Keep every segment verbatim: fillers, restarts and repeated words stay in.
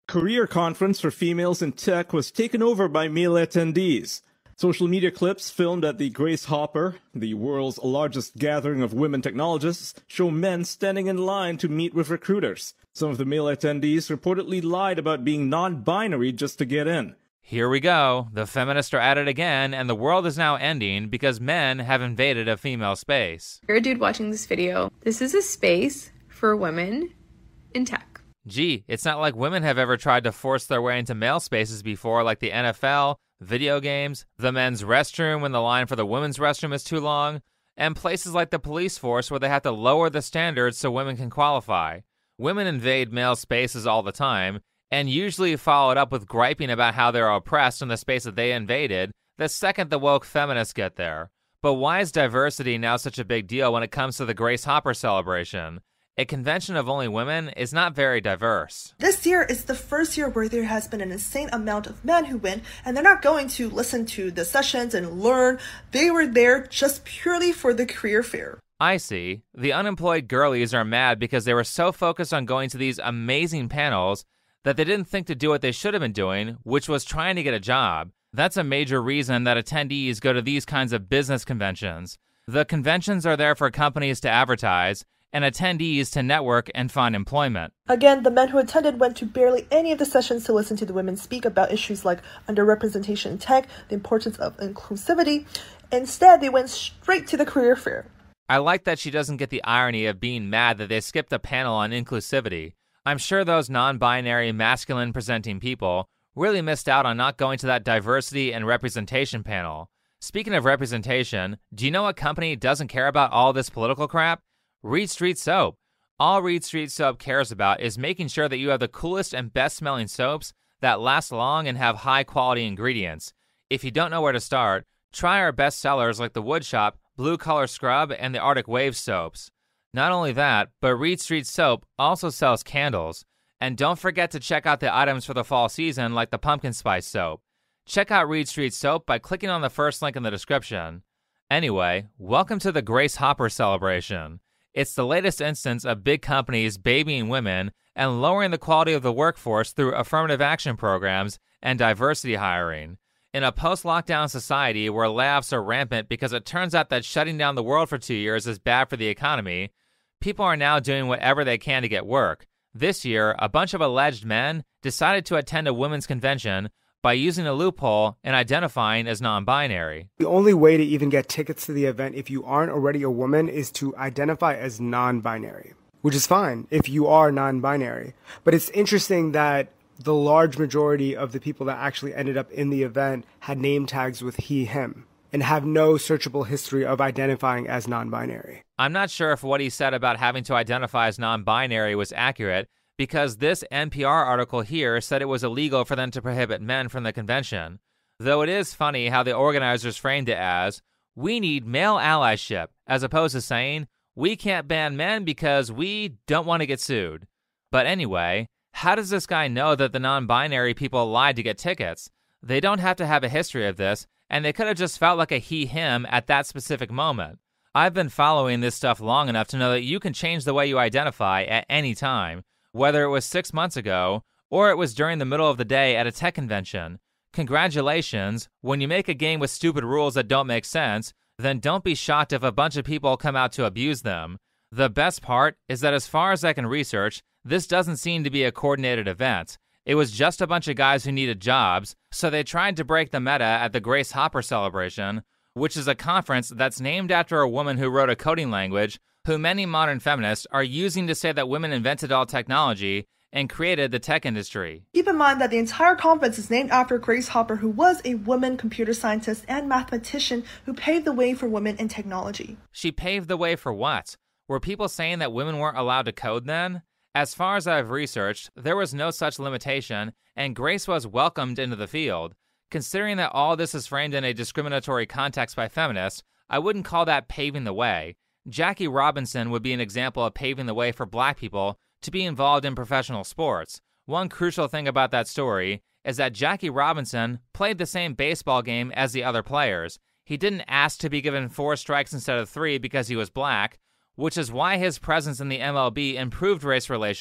Career conference for females in tech was taken over by male attendees. Social media clips filmed at the Grace Hopper, the world's largest gathering of women technologists, show men standing in line to meet with recruiters. Some of the male attendees reportedly lied about being non-binary just to get in. Here we go. The feminists are at it again, and the world is now ending because men have invaded a female space. You're a dude watching this video. This is a space for women in tech. Gee, it's not like women have ever tried to force their way into male spaces before, like the N F L, video games, the men's restroom when the line for the women's restroom is too long, and places like the police force where they have to lower the standards so women can qualify. Women invade male spaces all the time, and usually follow it up with griping about how they're oppressed in the space that they invaded the second the woke feminists get there. But why is diversity now such a big deal when it comes to the Grace Hopper celebration? A convention of only women is not very diverse. This year is the first year where there has been an insane amount of men who win, and they're not going to listen to the sessions and learn. They were there just purely for the career fair. I see. The unemployed girlies are mad because they were so focused on going to these amazing panels that they didn't think to do what they should have been doing, which was trying to get a job. That's a major reason that attendees go to these kinds of business conventions. The conventions are there for companies to advertise, and attendees to network and find employment. Again, the men who attended went to barely any of the sessions to listen to the women speak about issues like underrepresentation in tech, the importance of inclusivity. Instead, they went straight to the career fair. I like that she doesn't get the irony of being mad that they skipped a panel on inclusivity. I'm sure those non-binary, masculine-presenting people really missed out on not going to that diversity and representation panel. Speaking of representation, do you know what company doesn't care about all this political crap? Reed Street Soap. All Reed Street Soap cares about is making sure that you have the coolest and best-smelling soaps that last long and have high-quality ingredients. If you don't know where to start, try our best sellers like the Wood Shop, Blue Collar Scrub, and the Arctic Wave soaps. Not only that, but Reed Street Soap also sells candles. And don't forget to check out the items for the fall season like the Pumpkin Spice Soap. Check out Reed Street Soap by clicking on the first link in the description. Anyway, welcome to the Grace Hopper celebration. It's the latest instance of big companies babying women and lowering the quality of the workforce through affirmative action programs and diversity hiring. In a post-lockdown society where layoffs are rampant because it turns out that shutting down the world for two years is bad for the economy, people are now doing whatever they can to get work. This year, a bunch of alleged men decided to attend a women's convention by using a loophole and identifying as non-binary. The only way to even get tickets to the event if you aren't already a woman is to identify as non-binary, which is fine if you are non-binary. But it's interesting that the large majority of the people that actually ended up in the event had name tags with he, him, and have no searchable history of identifying as non-binary. I'm not sure if what he said about having to identify as non-binary was accurate, because this N P R article here said it was illegal for them to prohibit men from the convention. Though it is funny how the organizers framed it as, we need male allyship, as opposed to saying, we can't ban men because we don't want to get sued. But anyway, how does this guy know that the non-binary people lied to get tickets? They don't have to have a history of this, and they could have just felt like a he-him at that specific moment. I've been following this stuff long enough to know that you can change the way you identify at any time, whether it was six months ago or it was during the middle of the day at a tech convention. Congratulations, when you make a game with stupid rules that don't make sense, then don't be shocked if a bunch of people come out to abuse them. The best part is that as far as I can research, this doesn't seem to be a coordinated event. It was just a bunch of guys who needed jobs, so they tried to break the meta at the Grace Hopper celebration, which is a conference that's named after a woman who wrote a coding language who many modern feminists are using to say that women invented all technology and created the tech industry. Keep in mind that the entire conference is named after Grace Hopper, who was a woman computer scientist and mathematician who paved the way for women in technology. She paved the way for what? Were people saying that women weren't allowed to code then? As far as I've researched, there was no such limitation, and Grace was welcomed into the field. Considering that all this is framed in a discriminatory context by feminists, I wouldn't call that paving the way. Jackie Robinson would be an example of paving the way for black people to be involved in professional sports. One crucial thing about that story is that Jackie Robinson played the same baseball game as the other players. He didn't ask to be given four strikes instead of three because he was black, which is why his presence in the M L B improved race relations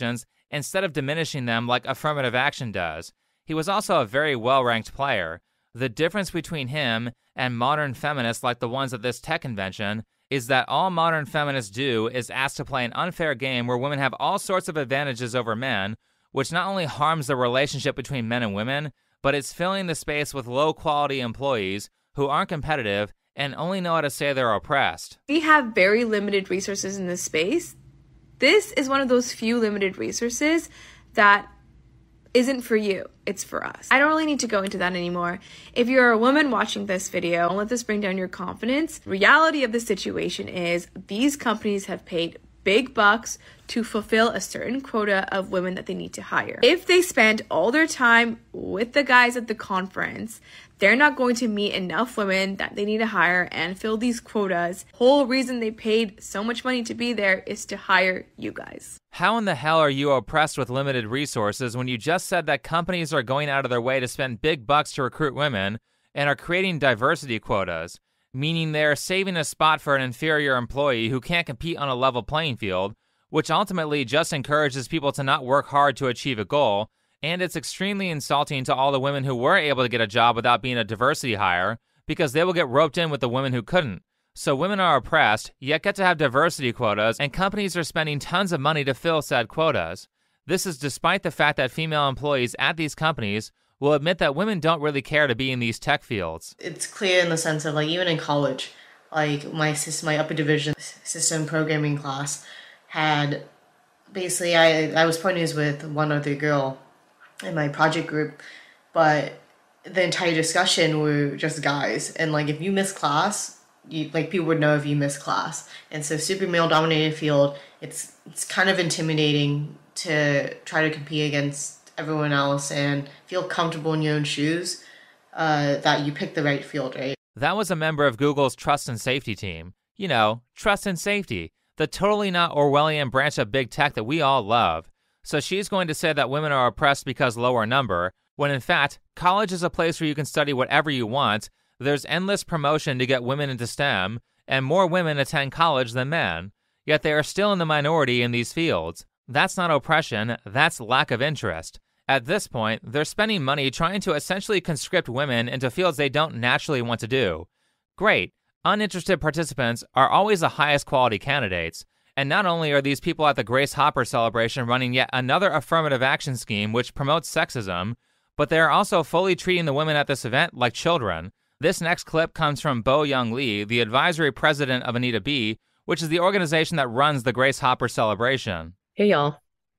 instead of diminishing them like affirmative action does. He was also a very well-ranked player. The difference between him and modern feminists like the ones at this tech convention is that all modern feminists do is ask to play an unfair game where women have all sorts of advantages over men, which not only harms the relationship between men and women, but it's filling the space with low-quality employees who aren't competitive and only know how to say they're oppressed. We have very limited resources in this space. This is one of those few limited resources that isn't for you, it's for us. I don't really need to go into that anymore. If you're a woman watching this video, don't let this bring down your confidence. Reality of the situation is these companies have paid big bucks to fulfill a certain quota of women that they need to hire. If they spend all their time with the guys at the conference, they're not going to meet enough women that they need to hire and fill these quotas. Whole reason they paid so much money to be there is to hire you guys. How in the hell are you oppressed with limited resources when you just said that companies are going out of their way to spend big bucks to recruit women and are creating diversity quotas, meaning they're saving a spot for an inferior employee who can't compete on a level playing field, which ultimately just encourages people to not work hard to achieve a goal, and it's extremely insulting to all the women who were able to get a job without being a diversity hire, because they will get roped in with the women who couldn't. So women are oppressed, yet get to have diversity quotas, and companies are spending tons of money to fill said quotas. This is despite the fact that female employees at these companies will admit that women don't really care to be in these tech fields. It's clear in the sense of, like, even in college, like my system, my upper division system programming class had basically, I, I was partners with one other girl in my project group, but the entire discussion were just guys. And like, if you miss class, you, like, people would know if you miss class. And so super male dominated field, it's, it's kind of intimidating to try to compete against everyone else and feel comfortable in your own shoes, uh, that you pick the right field, right? That was a member of Google's trust and safety team. You know, trust and safety, the totally not Orwellian branch of big tech that we all love. So she's going to say that women are oppressed because lower number, when in fact, college is a place where you can study whatever you want, there's endless promotion to get women into STEM, and more women attend college than men. Yet they are still in the minority in these fields. That's not oppression, that's lack of interest. At this point, they're spending money trying to essentially conscript women into fields they don't naturally want to do. Great, uninterested participants are always the highest quality candidates. And not only are these people at the Grace Hopper celebration running yet another affirmative action scheme which promotes sexism, but they are also fully treating the women at this event like children. This next clip comes from Bo Young Lee, the advisory president of Anita B., which is the organization that runs the Grace Hopper celebration. Hey, y'all.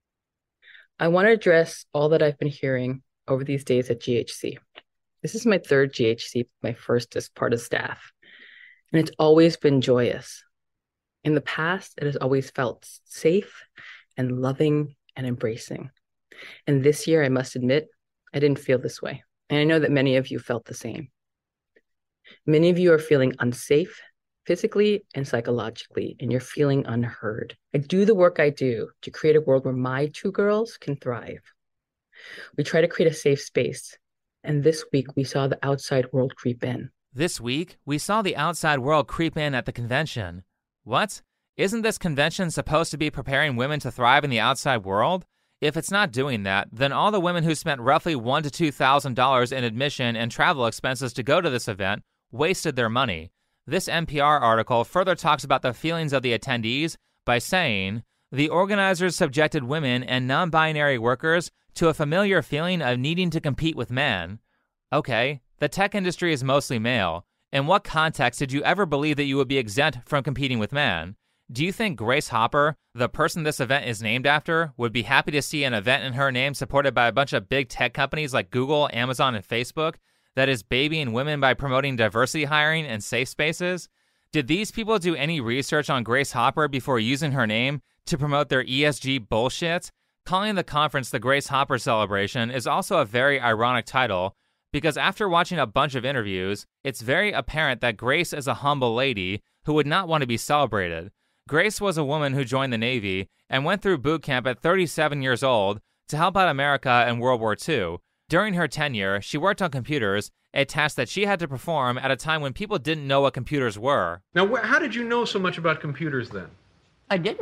I want to address all that I've been hearing over these days at G H C. This is my third G H C, my first as part of staff, and it's always been joyous. In the past, it has always felt safe and loving and embracing. And this year, I must admit, I didn't feel this way. And I know that many of you felt the same. Many of you are feeling unsafe, physically and psychologically, and you're feeling unheard. I do the work I do to create a world where my two girls can thrive. We try to create a safe space. And this week, we saw the outside world creep in. This week, we saw the outside world creep in at the convention. What? Isn't this convention supposed to be preparing women to thrive in the outside world? If it's not doing that, then all the women who spent roughly one thousand to two thousand dollars in admission and travel expenses to go to this event wasted their money. This N P R article further talks about the feelings of the attendees by saying, the organizers subjected women and non-binary workers to a familiar feeling of needing to compete with men. Okay, the tech industry is mostly male. In what context did you ever believe that you would be exempt from competing with men? Do you think Grace Hopper, the person this event is named after, would be happy to see an event in her name supported by a bunch of big tech companies like Google, Amazon, and Facebook that is babying women by promoting diversity hiring and safe spaces? Did these people do any research on Grace Hopper before using her name to promote their E S G bullshit? Calling the conference the Grace Hopper Celebration is also a very ironic title, because after watching a bunch of interviews, it's very apparent that Grace is a humble lady who would not want to be celebrated. Grace was a woman who joined the Navy and went through boot camp at thirty-seven years old to help out America in World War Two. During her tenure, she worked on computers, a task that she had to perform at a time when people didn't know what computers were. Now, wh- how did you know so much about computers then? I didn't.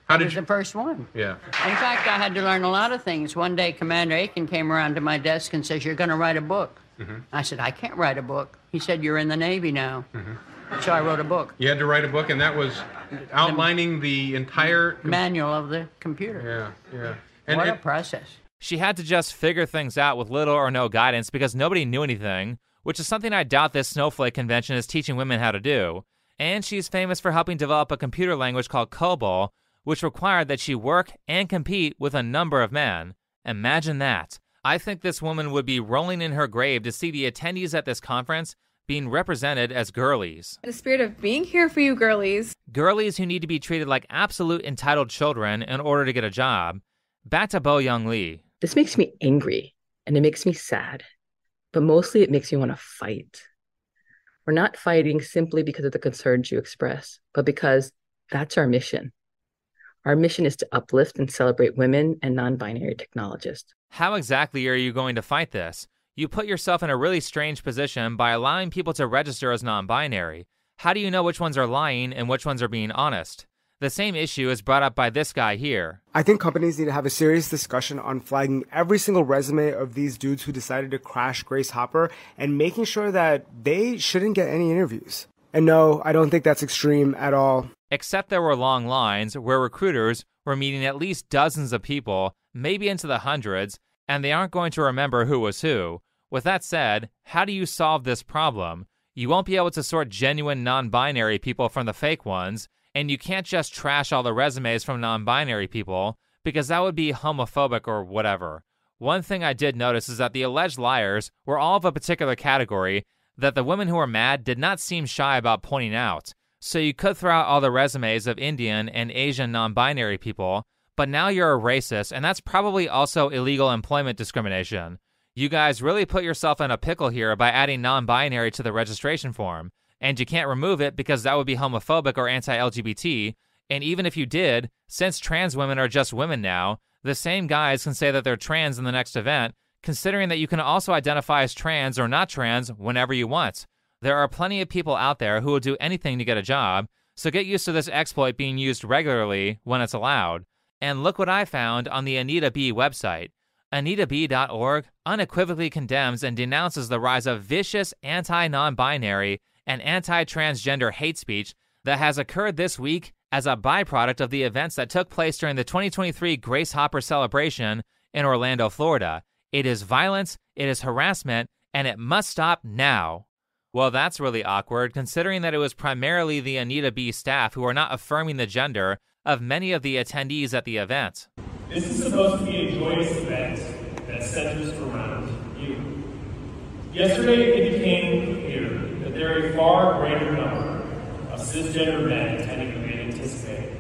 How I did was you? the first one. Yeah. In fact, I had to learn a lot of things. One day, Commander Aiken came around to my desk and says, "You're going to write a book." Mm-hmm. I said, "I can't write a book." He said, "You're in the Navy now." Mm-hmm. So I wrote a book. You had to write a book, and that was outlining the entire manual of the computer. Yeah, yeah. And what it, a process. She had to just figure things out with little or no guidance because nobody knew anything, which is something I doubt this Snowflake convention is teaching women how to do. And she's famous for helping develop a computer language called COBOL, which required that she work and compete with a number of men. Imagine that. I think this woman would be rolling in her grave to see the attendees at this conference being represented as girlies. In the spirit of being here for you girlies. Girlies who need to be treated like absolute entitled children in order to get a job. Back to Bo Young Lee. This makes me angry and it makes me sad, but mostly it makes me want to fight. We're not fighting simply because of the concerns you express, but because that's our mission. Our mission is to uplift and celebrate women and non-binary technologists. How exactly are you going to fight this? You put yourself in a really strange position by allowing people to register as non-binary. How do you know which ones are lying and which ones are being honest? The same issue is brought up by this guy here. I think companies need to have a serious discussion on flagging every single resume of these dudes who decided to crash Grace Hopper and making sure that they shouldn't get any interviews. And no, I don't think that's extreme at all. Except there were long lines where recruiters were meeting at least dozens of people, maybe into the hundreds, and they aren't going to remember who was who. With that said, how do you solve this problem? You won't be able to sort genuine non-binary people from the fake ones, and you can't just trash all the resumes from non-binary people, because that would be homophobic or whatever. One thing I did notice is that the alleged liars were all of a particular category that the women who were mad did not seem shy about pointing out. So you could throw out all the resumes of Indian and Asian non-binary people, but now you're a racist, and that's probably also illegal employment discrimination. You guys really put yourself in a pickle here by adding non-binary to the registration form, and you can't remove it because that would be homophobic or anti-L G B T, and even if you did, since trans women are just women now, the same guys can say that they're trans in the next event, considering that you can also identify as trans or not trans whenever you want. There are plenty of people out there who will do anything to get a job, so get used to this exploit being used regularly when it's allowed. And look what I found on the Anita B website. Anita B dot org unequivocally condemns and denounces the rise of vicious anti-non-binary and anti-transgender hate speech that has occurred this week as a byproduct of the events that took place during the twenty twenty-three Grace Hopper celebration in Orlando, Florida. It is violence, it is harassment, and it must stop now. Well, that's really awkward, considering that it was primarily the Anita B staff who are not affirming the gender of many of the attendees at the event. This is supposed to be a joyous event that centers around you. Yesterday, it became clear that there are a far greater number of cisgender men attending than we had anticipated.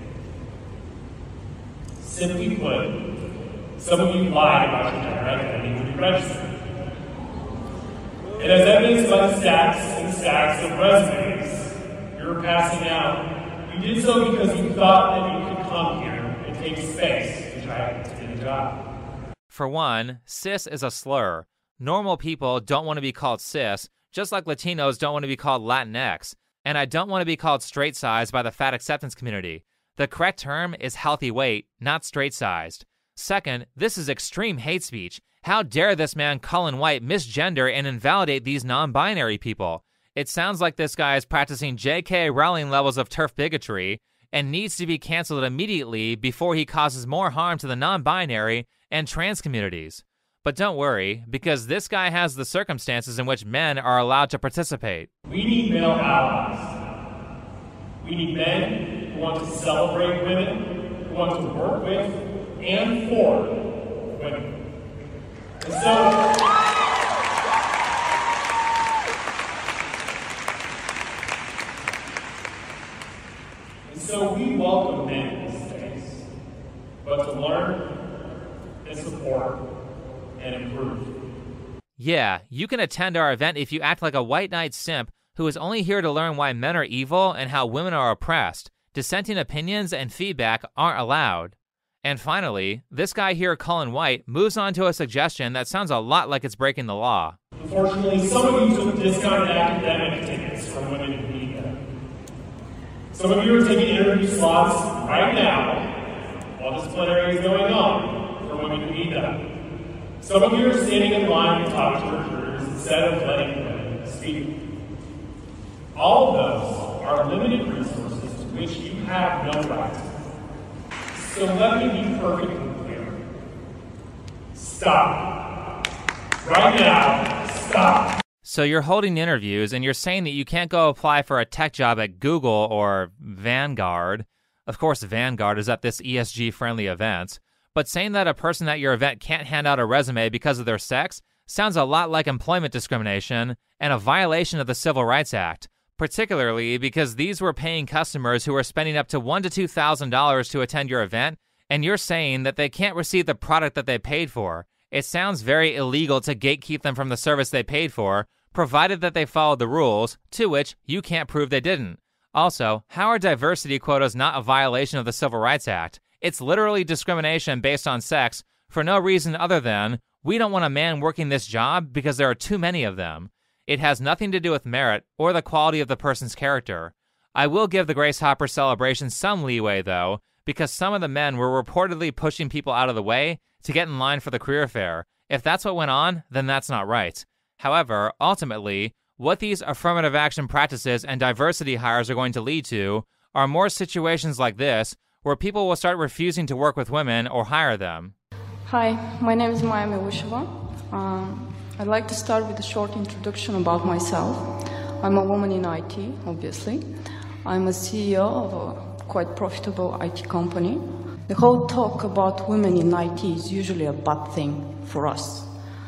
Simply put, some of you lied about your gender identity when you registered. And as evidenced by the stacks and stacks of resumes you were passing out, you did so because you thought that you could come here and take space to try to get a job. For one, cis is a slur. Normal people don't want to be called cis, just like Latinos don't want to be called Latinx. And I don't want to be called straight-sized by the fat acceptance community. The correct term is healthy weight, not straight-sized. Second, this is extreme hate speech. How dare this man Colin White misgender and invalidate these non-binary people? It sounds like this guy is practicing J K Rowling levels of turf bigotry and needs to be canceled immediately before he causes more harm to the non-binary and trans communities. But don't worry, because this guy has the circumstances in which men are allowed to participate. We need male allies. We need men who want to celebrate women, who want to work with and for women. And so, and so we welcome men in this space, but to learn and support and improve. Yeah, you can attend our event if you act like a white knight simp who is only here to learn why men are evil and how women are oppressed. Dissenting opinions and feedback aren't allowed. And finally, this guy here, Colin White, moves on to a suggestion that sounds a lot like it's breaking the law. Unfortunately, some of you took discounted academic tickets from women who need them. Some of you are taking interview slots right now while disciplinary is going on for women who need that. Some of you are standing in line to talk to recruiters instead of letting women speak. All of those are limited resources to which you have no right. So let me be perfectly clear. Stop. Right now, stop. So you're holding interviews and you're saying that you can't go apply for a tech job at Google or Vanguard. Of course, Vanguard is at this E S G-friendly event. But saying that a person at your event can't hand out a resume because of their sex sounds a lot like employment discrimination and a violation of the Civil Rights Act, particularly because these were paying customers who were spending up to one thousand to two thousand dollars to attend your event, and you're saying that they can't receive the product that they paid for. It sounds very illegal to gatekeep them from the service they paid for, provided that they followed the rules, to which you can't prove they didn't. Also, how are diversity quotas not a violation of the Civil Rights Act? It's literally discrimination based on sex for no reason other than we don't want a man working this job because there are too many of them. It has nothing to do with merit or the quality of the person's character. I will give the Grace Hopper celebration some leeway, though, because some of the men were reportedly pushing people out of the way to get in line for the career fair. If that's what went on, then that's not right. However, ultimately, what these affirmative action practices and diversity hires are going to lead to are more situations like this where people will start refusing to work with women or hire them. Hi, my name is Maya Milusheva. Um, I'd like to start with a short introduction about myself. I'm a woman in I T, obviously. I'm a C E O of a quite profitable I T company. The whole talk about women in I T is usually a bad thing for us.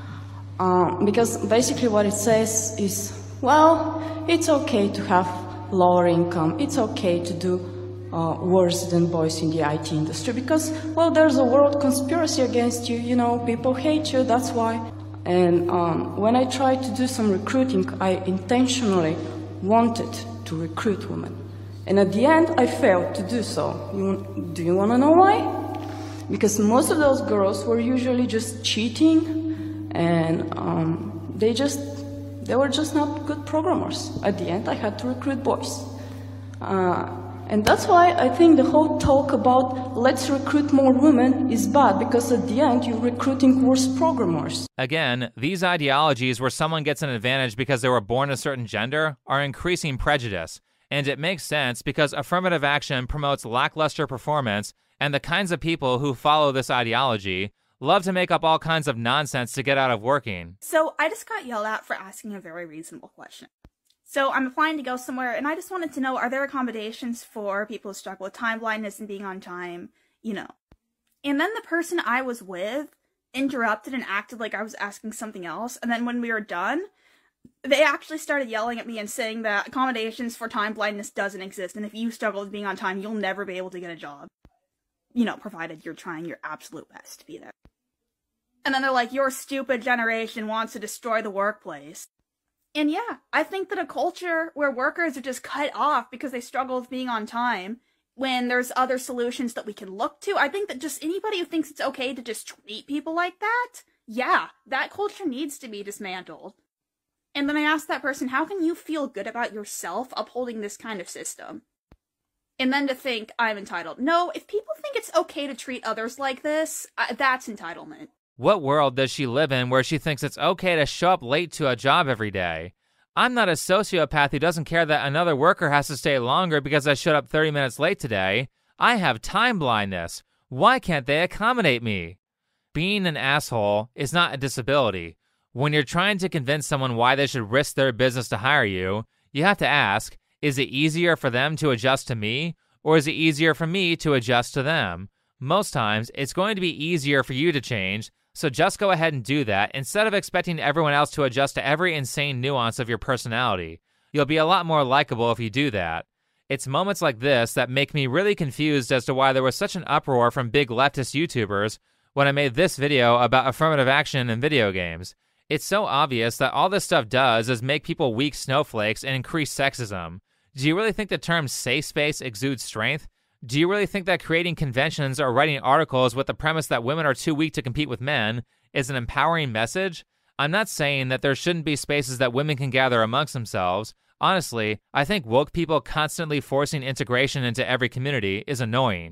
Um, because basically what it says is, well, it's okay to have lower income, it's okay to do uh, worse than boys in the I T industry because, well, there's a world conspiracy against you, you know, people hate you, that's why. And um, when I tried to do some recruiting, I intentionally wanted to recruit women. And at the end, I failed to do so. You, do you want to know why? Because most of those girls were usually just cheating, and um, they just, they were just not good programmers. At the end, I had to recruit boys. Uh, and that's why I think the whole talk about let's recruit more women is bad, because at the end, you're recruiting worse programmers. Again, these ideologies where someone gets an advantage because they were born a certain gender are increasing prejudice. And it makes sense because affirmative action promotes lackluster performance, and the kinds of people who follow this ideology love to make up all kinds of nonsense to get out of working. So I just got yelled at for asking a very reasonable question. So I'm applying to go somewhere, and I just wanted to know, are there accommodations for people who struggle with time blindness and being on time, you know? And then the person I was with interrupted and acted like I was asking something else, and then when we were done, they actually started yelling at me and saying that accommodations for time blindness doesn't exist, and if you struggle with being on time, you'll never be able to get a job. You know, provided you're trying your absolute best to be there. And then they're like, your stupid generation wants to destroy the workplace. And yeah, I think that a culture where workers are just cut off because they struggle with being on time, when there's other solutions that we can look to, I think that just anybody who thinks it's okay to just treat people like that, yeah, that culture needs to be dismantled. And then I asked that person, how can you feel good about yourself upholding this kind of system? And then to think I'm entitled. No, if people think it's okay to treat others like this, uh, that's entitlement. What world does she live in where she thinks it's okay to show up late to a job every day? I'm not a sociopath who doesn't care that another worker has to stay longer because I showed up thirty minutes late today. I have time blindness. Why can't they accommodate me? Being an asshole is not a disability. When you're trying to convince someone why they should risk their business to hire you, you have to ask, is it easier for them to adjust to me, or is it easier for me to adjust to them? Most times, it's going to be easier for you to change, so just go ahead and do that instead of expecting everyone else to adjust to every insane nuance of your personality. You'll be a lot more likable if you do that. It's moments like this that make me really confused as to why there was such an uproar from big leftist YouTubers when I made this video about affirmative action in video games. It's so obvious that all this stuff does is make people weak snowflakes and increase sexism. Do you really think the term safe space exudes strength? Do you really think that creating conventions or writing articles with the premise that women are too weak to compete with men is an empowering message? I'm not saying that there shouldn't be spaces that women can gather amongst themselves. Honestly, I think woke people constantly forcing integration into every community is annoying.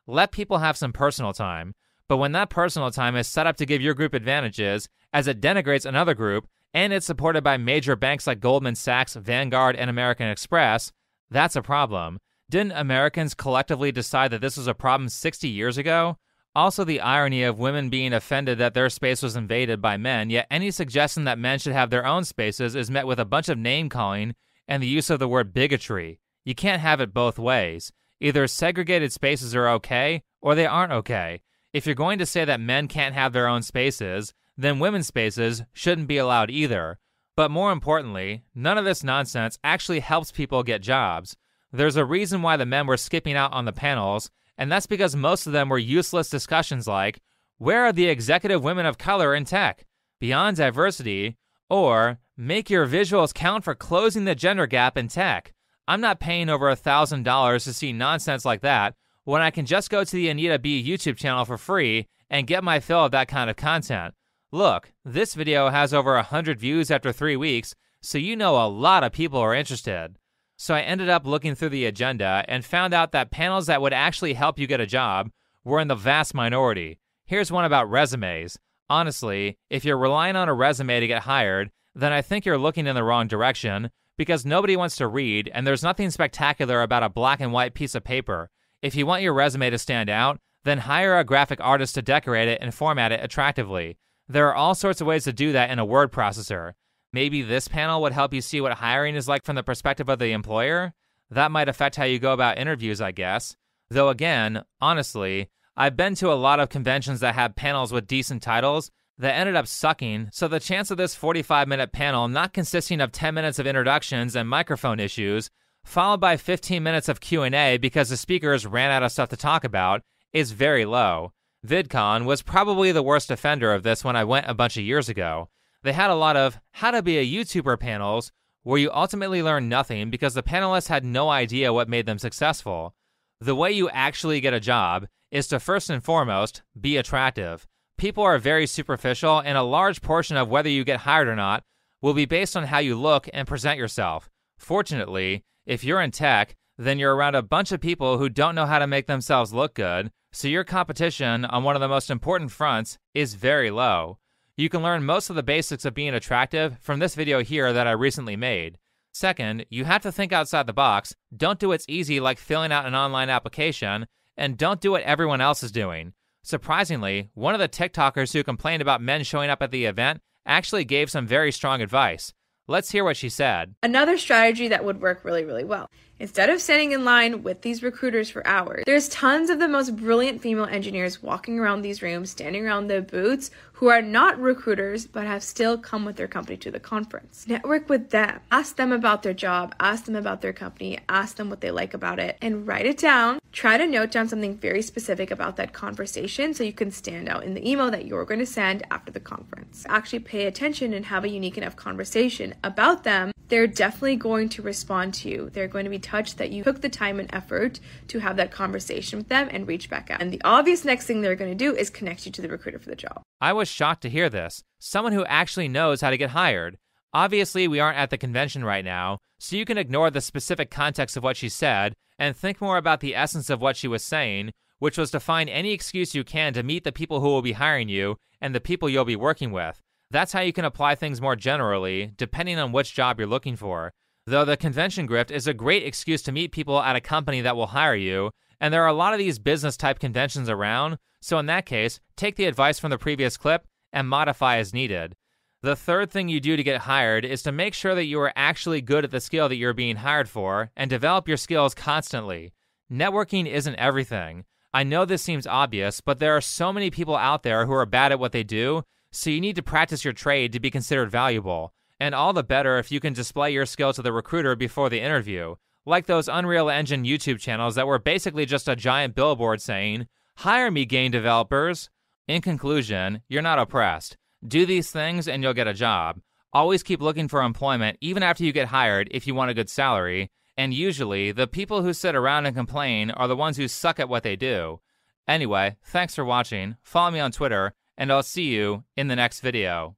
let people have some personal time. But when that personal time is set up to give your group advantages, as it denigrates another group, and it's supported by major banks like Goldman Sachs, Vanguard, and American Express, that's a problem. Didn't Americans collectively decide that this was a problem sixty years ago? Also, the irony of women being offended that their space was invaded by men, yet any suggestion that men should have their own spaces is met with a bunch of name-calling and the use of the word bigotry. You can't have it both ways. Either segregated spaces are okay, or they aren't okay. If you're going to say that men can't have their own spaces, then women's spaces shouldn't be allowed either. But more importantly, none of this nonsense actually helps people get jobs. There's a reason why the men were skipping out on the panels, and that's because most of them were useless discussions like, where are the executive women of color in tech? Beyond diversity, or make your visuals count for closing the gender gap in tech. I'm not paying over one thousand dollars to see nonsense like that when I can just go to the Anita B YouTube channel for free and get my fill of that kind of content. Look, this video has over one hundred views after three weeks, so you know a lot of people are interested. So I ended up looking through the agenda and found out that panels that would actually help you get a job were in the vast minority. Here's one about resumes. Honestly, if you're relying on a resume to get hired, then I think you're looking in the wrong direction, because nobody wants to read, and there's nothing spectacular about a black and white piece of paper. If you want your resume to stand out, then hire a graphic artist to decorate it and format it attractively. There are all sorts of ways to do that in a word processor. Maybe this panel would help you see what hiring is like from the perspective of the employer? That might affect how you go about interviews, I guess. Though again, honestly, I've been to a lot of conventions that had panels with decent titles that ended up sucking, so the chance of this forty-five minute panel not consisting of ten minutes of introductions and microphone issues, followed by fifteen minutes of Q and A because the speakers ran out of stuff to talk about, is very low. VidCon was probably the worst offender of this when I went a bunch of years ago. They had a lot of how to be a YouTuber panels where you ultimately learn nothing because the panelists had no idea what made them successful. The way you actually get a job is to first and foremost be attractive. People are very superficial, and a large portion of whether you get hired or not will be based on how you look and present yourself. Fortunately, if you're in tech, then you're around a bunch of people who don't know how to make themselves look good, so your competition on one of the most important fronts is very low. You can learn most of the basics of being attractive from this video here that I recently made. Second, you have to think outside the box, don't do what's easy like filling out an online application, and don't do what everyone else is doing. Surprisingly, one of the TikTokers who complained about men showing up at the event actually gave some very strong advice. Let's hear what she said. Another strategy that would work really, really well. Instead of standing in line with these recruiters for hours, there's tons of the most brilliant female engineers walking around these rooms, standing around their booths, who are not recruiters, but have still come with their company to the conference. Network with them. Ask them about their job, ask them about their company, ask them what they like about it, and write it down. Try to note down something very specific about that conversation so you can stand out in the email that you're going to send after the conference. Actually pay attention and have a unique enough conversation about them. They're definitely going to respond to you. They're going to be touched that you took the time and effort to have that conversation with them and reach back out. And the obvious next thing they're going to do is connect you to the recruiter for the job. I was shocked to hear this. Someone who actually knows how to get hired. Obviously, we aren't at the convention right now, so you can ignore the specific context of what she said and think more about the essence of what she was saying, which was to find any excuse you can to meet the people who will be hiring you and the people you'll be working with. That's how you can apply things more generally, depending on which job you're looking for. Though the convention grift is a great excuse to meet people at a company that will hire you, and there are a lot of these business-type conventions around, so in that case, take the advice from the previous clip and modify as needed. The third thing you do to get hired is to make sure that you are actually good at the skill that you're being hired for and develop your skills constantly. Networking isn't everything. I know this seems obvious, but there are so many people out there who are bad at what they do, so you need to practice your trade to be considered valuable. And all the better if you can display your skill to the recruiter before the interview, like those Unreal Engine YouTube channels that were basically just a giant billboard saying, "Hire me, game developers." In conclusion, you're not oppressed. Do these things and you'll get a job. Always keep looking for employment even after you get hired if you want a good salary, and usually the people who sit around and complain are the ones who suck at what they do. Anyway, thanks for watching, follow me on Twitter, and I'll see you in the next video.